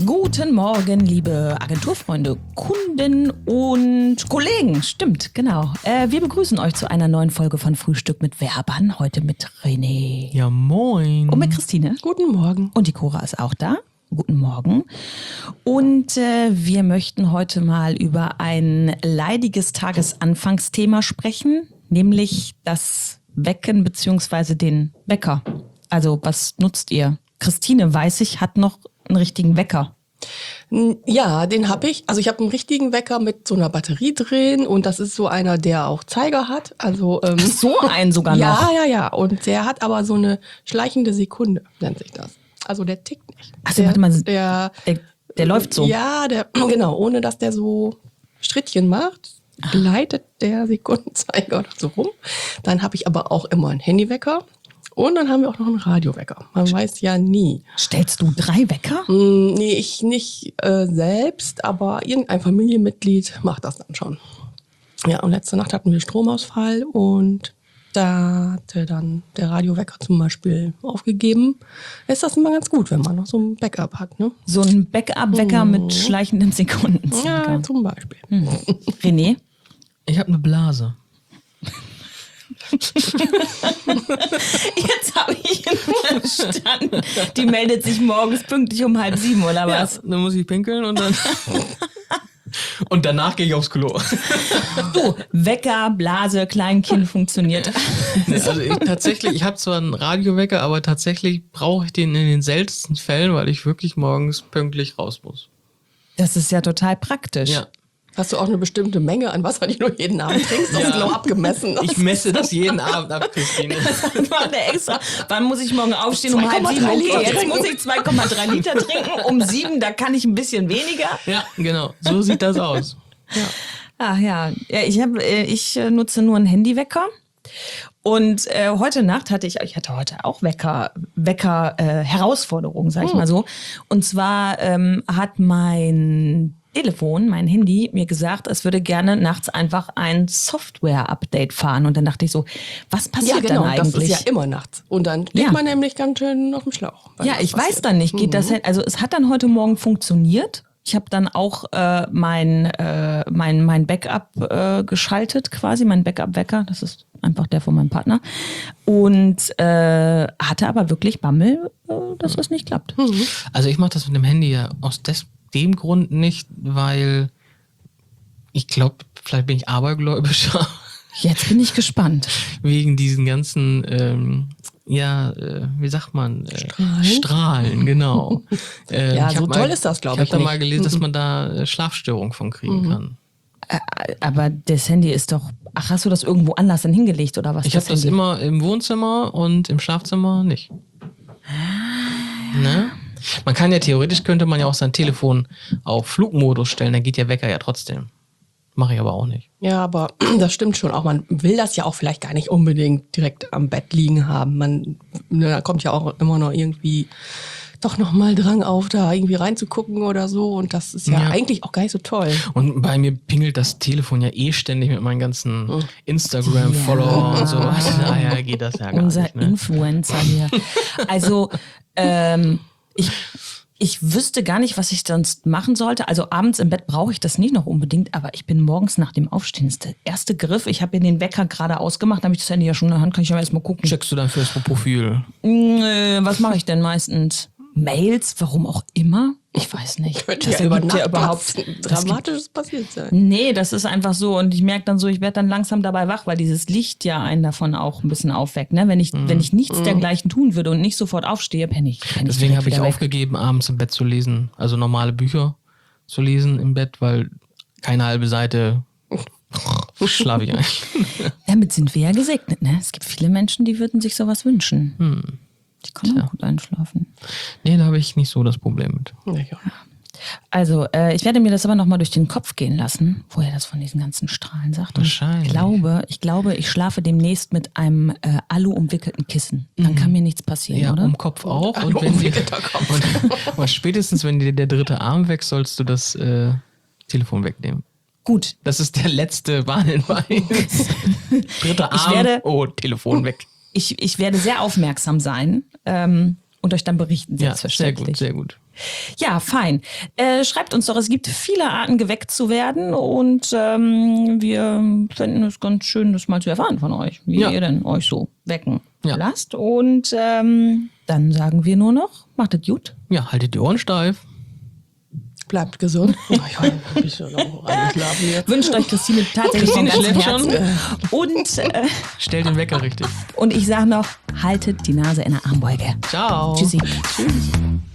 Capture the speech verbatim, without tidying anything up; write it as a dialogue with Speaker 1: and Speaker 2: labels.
Speaker 1: Guten Morgen, liebe Agenturfreunde, Kunden und Kollegen. Stimmt, genau. Äh, wir begrüßen euch zu einer neuen Folge von Frühstück mit Werbern. Heute mit René.
Speaker 2: Ja, moin.
Speaker 1: Und mit Christine.
Speaker 3: Guten Morgen.
Speaker 1: Und die Cora ist auch da. Guten Morgen. Und äh, wir möchten heute mal über ein leidiges Tagesanfangsthema sprechen, nämlich das Wecken bzw. den Wecker. Also was nutzt ihr? Christine, weiß ich, hat noch einen richtigen Wecker.
Speaker 3: Ja, den habe ich. Also ich habe einen richtigen Wecker mit so einer Batterie drin und das ist so einer, der auch Zeiger hat. Also ähm,
Speaker 1: So einen sogar noch?
Speaker 3: Ja, ja, ja. Und der hat aber so eine schleichende Sekunde, nennt sich das. Also der tickt nicht.
Speaker 1: Achso,
Speaker 3: der,
Speaker 1: warte mal,
Speaker 3: der,
Speaker 1: der, der läuft so.
Speaker 3: Ja, der genau, ohne dass der so Strittchen macht, gleitet der Sekundenzeiger oder so rum. Dann habe ich aber auch immer einen Handywecker. Und dann haben wir auch noch einen Radiowecker. Man weiß ja nie.
Speaker 1: Stellst du drei Wecker?
Speaker 3: Hm, nee, ich nicht äh, selbst, aber irgendein Familienmitglied macht das dann schon. Ja, und letzte Nacht hatten wir Stromausfall und da hatte dann der Radiowecker zum Beispiel aufgegeben. Ist das immer ganz gut, wenn man noch so ein Backup hat, ne?
Speaker 1: So ein Backup-Wecker
Speaker 3: Hm.
Speaker 1: mit schleichenden Sekunden.
Speaker 3: Ja, zum Beispiel.
Speaker 1: Hm. René?
Speaker 2: Ich habe eine Blase.
Speaker 1: Jetzt habe ich ihn verstanden. Die meldet sich morgens pünktlich um halb sieben, oder was?
Speaker 2: Ja, dann muss ich pinkeln und dann... und danach gehe ich aufs Klo.
Speaker 1: Du, Wecker, Blase, Kleinkind funktioniert.
Speaker 2: Also ich, tatsächlich, ich habe zwar einen Radiowecker, aber tatsächlich brauche ich den in den seltensten Fällen, weil ich wirklich morgens pünktlich raus muss.
Speaker 1: Das ist ja total praktisch.
Speaker 2: Ja.
Speaker 3: Hast du auch eine bestimmte Menge an Wasser, die du jeden Abend trinkst? Das
Speaker 2: Ja.
Speaker 3: ist genau abgemessen.
Speaker 2: Ich messe das jeden Abend ab, Christine.
Speaker 1: Das macht er extra. Wann muss ich morgen aufstehen? Um halb sieben.
Speaker 3: zwei Komma drei
Speaker 1: Okay,
Speaker 3: Liter
Speaker 1: jetzt
Speaker 3: trinken.
Speaker 1: muss ich zwei Komma drei Liter trinken. Um sieben, da kann ich ein bisschen weniger.
Speaker 2: Ja, genau. So sieht das aus.
Speaker 1: Ach ja, ja ich, hab, äh, ich äh, nutze nur einen Handywecker. Und äh, heute Nacht hatte ich, ich hatte heute auch Wecker, Wecker äh, Herausforderungen, sag ich mal so. Und zwar ähm, hat mein Telefon, mein Handy, mir gesagt, es würde gerne nachts einfach ein Software-Update fahren. Und dann dachte ich so, was passiert
Speaker 3: Ja, genau,
Speaker 1: dann eigentlich?
Speaker 3: das ist ja immer nachts. Und dann liegt
Speaker 1: Ja.
Speaker 3: man nämlich ganz schön auf dem Schlauch. wenn
Speaker 1: Ja,
Speaker 3: das
Speaker 1: ich weiß
Speaker 3: passiert.
Speaker 1: dann nicht, geht das hin? Also es hat dann heute Morgen funktioniert. Ich habe dann auch äh, mein, äh, mein, mein Backup äh, geschaltet quasi, mein Backup-Wecker. Das ist einfach der von meinem Partner. Und äh, hatte aber wirklich Bammel, äh, dass das nicht klappt.
Speaker 2: Also ich mache das mit dem Handy ja aus des, dem Grund nicht, weil ich glaube, vielleicht bin ich abergläubischer.
Speaker 1: Jetzt bin ich gespannt.
Speaker 2: Wegen diesen ganzen, ähm, ja, äh, wie sagt man? Äh,
Speaker 3: Strahlen?
Speaker 2: Strahlen, genau. äh,
Speaker 3: Ja,
Speaker 2: ich
Speaker 3: so
Speaker 2: hab
Speaker 3: toll
Speaker 2: mal,
Speaker 3: ist das, glaub
Speaker 2: ich.
Speaker 3: ich
Speaker 2: habe da mal
Speaker 3: nicht.
Speaker 2: gelesen, dass man da äh, Schlafstörungen von kriegen kann.
Speaker 1: Äh, aber das Handy ist doch, ach, hast du das irgendwo anders dann hingelegt oder was?
Speaker 2: Ich habe das
Speaker 1: Handy?
Speaker 2: immer im Wohnzimmer und im Schlafzimmer nicht. Ne? Man kann ja theoretisch, könnte man ja auch sein Telefon auf Flugmodus stellen, dann geht der Wecker ja trotzdem. Mache ich aber auch nicht.
Speaker 3: Ja, aber das stimmt schon auch. Man will das ja auch vielleicht gar nicht unbedingt direkt am Bett liegen haben. Man, ne, da kommt ja auch immer noch irgendwie doch noch mal Drang auf, da irgendwie reinzugucken oder so. Und das ist ja,
Speaker 2: Ja.
Speaker 3: eigentlich auch gar nicht so toll.
Speaker 2: Und bei mir pingelt das Telefon ja eh ständig mit meinen ganzen Instagram-Follower und so. Daher geht das ja gar
Speaker 1: Unser
Speaker 2: nicht. Ne?
Speaker 1: Influencer hier. Also, ähm, ich, ich wüsste gar nicht, was ich sonst machen sollte. Also abends im Bett brauche ich das nicht noch unbedingt, aber ich bin morgens nach dem Aufstehen. Das ist der erste Griff. Ich habe mir den Wecker gerade ausgemacht, habe ich das Handy ja schon in der Hand, kann ich ja erst mal gucken.
Speaker 2: Checkst du dein Facebook-Profil?
Speaker 1: Nö, was mache ich denn meistens? Mails, warum auch immer? Ich weiß nicht.
Speaker 3: Könnte
Speaker 1: Das
Speaker 3: ja über
Speaker 1: ergibt
Speaker 3: Nacht
Speaker 1: ja überhaupt
Speaker 3: was
Speaker 1: das gibt-
Speaker 3: Dramatisches passiert sein.
Speaker 1: Nee, das ist einfach so. Und ich merke dann so, ich werde dann langsam dabei wach, weil dieses Licht ja einen davon auch ein bisschen aufweckt. Ne? Wenn ich, wenn ich nichts dergleichen tun würde und nicht sofort aufstehe, penne ich. Penn ich
Speaker 2: Deswegen
Speaker 1: direkt
Speaker 2: habe ich
Speaker 1: wieder weg.
Speaker 2: aufgegeben, abends im Bett zu lesen. Also normale Bücher zu lesen im Bett, weil keine halbe Seite schlafe ich eigentlich.
Speaker 1: Damit sind wir ja gesegnet. Ne? Es gibt viele Menschen, die würden sich sowas wünschen.
Speaker 2: Hm.
Speaker 1: Die können auch gut einschlafen.
Speaker 2: Nee, da habe ich nicht so das Problem mit.
Speaker 3: Ja.
Speaker 1: Also, äh, ich werde mir das aber nochmal durch den Kopf gehen lassen, wo er das von diesen ganzen Strahlen sagt. Und
Speaker 2: Wahrscheinlich.
Speaker 1: Ich glaube, ich glaube, ich schlafe demnächst mit einem äh, Alu-umwickelten Kissen. Dann kann mir nichts passieren,
Speaker 2: Ja,
Speaker 1: oder?
Speaker 2: um Kopf auch.
Speaker 3: Alu-
Speaker 2: Und, wenn die,
Speaker 3: umwickelter Kopf.
Speaker 2: und, und spätestens, wenn dir der dritte Arm weg, sollst du das äh, Telefon wegnehmen.
Speaker 1: Gut.
Speaker 2: Das ist der letzte Warnhinweis. Dritter
Speaker 1: Ich
Speaker 2: Arm,
Speaker 1: werde-
Speaker 2: oh, Telefon weg.
Speaker 1: Ich, ich werde sehr aufmerksam sein ähm, und euch dann berichten,
Speaker 2: Ja, sehr
Speaker 1: selbstverständlich.
Speaker 2: gut, sehr gut.
Speaker 1: Ja, fein. Äh, schreibt uns doch, es gibt viele Arten, geweckt zu werden und ähm, wir fänden es ganz schön, das mal zu erfahren von euch, wie
Speaker 2: Ja.
Speaker 1: ihr denn euch so wecken
Speaker 2: Ja.
Speaker 1: lasst. Und ähm, dann sagen wir nur noch, macht es gut.
Speaker 2: Ja, haltet die Ohren steif.
Speaker 3: Bleibt gesund. Oh, ich hab ein bisschen noch eingeschlafen hier.
Speaker 1: Wünscht euch Christine tatsächlich von
Speaker 2: Christine
Speaker 1: ganzem
Speaker 2: schläft
Speaker 1: Herzen. Und, äh,
Speaker 2: Stellt den Wecker richtig.
Speaker 1: und ich sage noch, haltet die Nase in der Armbeuge.
Speaker 2: Ciao.
Speaker 1: Tschüssi.
Speaker 3: Tschüss.